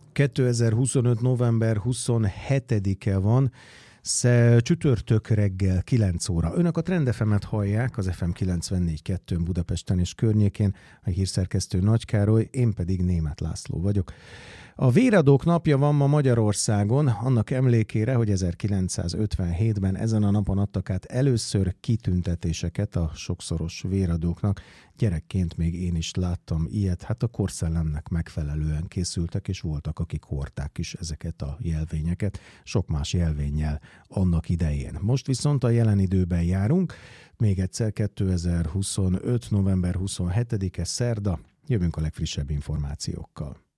2025. november 27-e van, csütörtök reggel 9 óra. Önök a Trend FM-et hallják, az FM 94.2-n Budapesten és környékén, a hírszerkesztő Nagy Károly, én pedig Németh László vagyok. A véradók napja van ma Magyarországon, annak emlékére, hogy 1957-ben ezen a napon adtak át először kitüntetéseket a sokszoros véradóknak. Gyerekként még én is láttam ilyet, hát a korszellemnek megfelelően készültek, és voltak, akik hordták is ezeket a jelvényeket, sok más jelvénnyel annak idején. Most viszont a jelen időben járunk, még egyszer 2025. november 27-e szerda, jövünk a legfrissebb információkkal.